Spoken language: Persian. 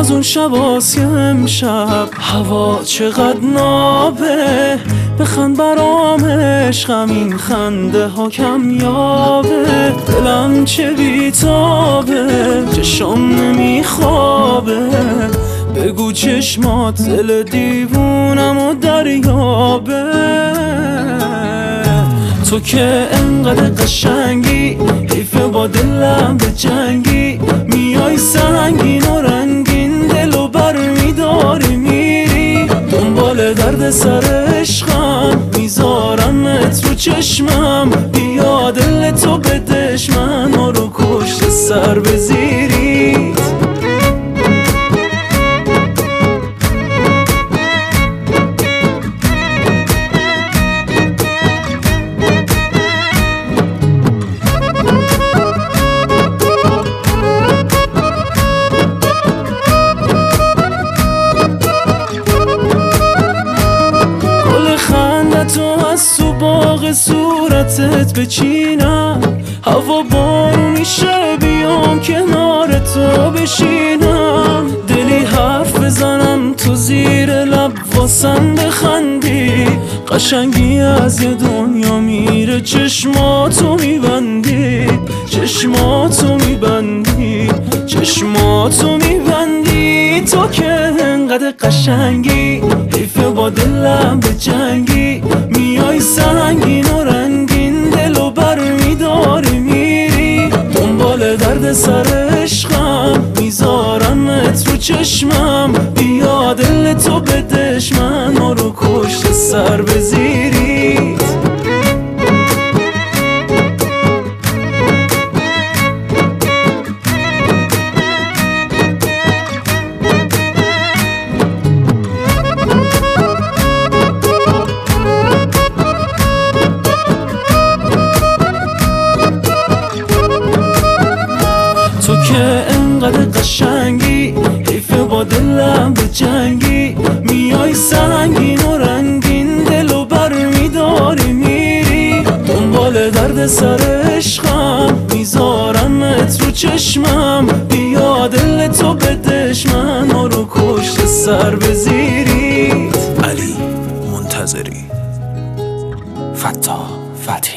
از اون شباست که امشب هوا چقدر نابه، بخند برام عشقم این خنده ها کمیابه. دلم چه بیتابه، چشم نمیخوابه، بگو چشمات دل دیوونم و دریابه. تو که انقدر قشنگی، حیفه با دلم به جنگی، میای سنگین و رنگین دلو بر میداری میری. دنبال درد سر عشقم، میذارمت رو چشمم، بیا دل تو بدش منو رو کشت سر بزیرید. تو از تو باغ صورتت بچینم، هوا بارون میشه بیام کنار تو بشینم. دلی حرف بزنم تو زیر لب واسم بخندی، قشنگی از یه دنیا میره چشماتو میبندی، چشماتو میبندی، چشماتو میبندی. تو که انقدر قشنگی، حیفه با دلم به جنگی، میای سنگین و رنگین دلو بر میداری میری. دنبال درد سر عشقم، میذارمت رو چشمم، بیا دل تو بدش منو رو کشت سر بزیرید. تو که انقدر قشنگی، حیفه با دلم به جنگی، میای سنگین و رنگین دلو بر میداری میری. دنبال درد سر عشقم، میذارمت رو چشمم، بیا دل تو بدش منو رو کشت سر بزیرید. علی منتظری، فتاح فتحی.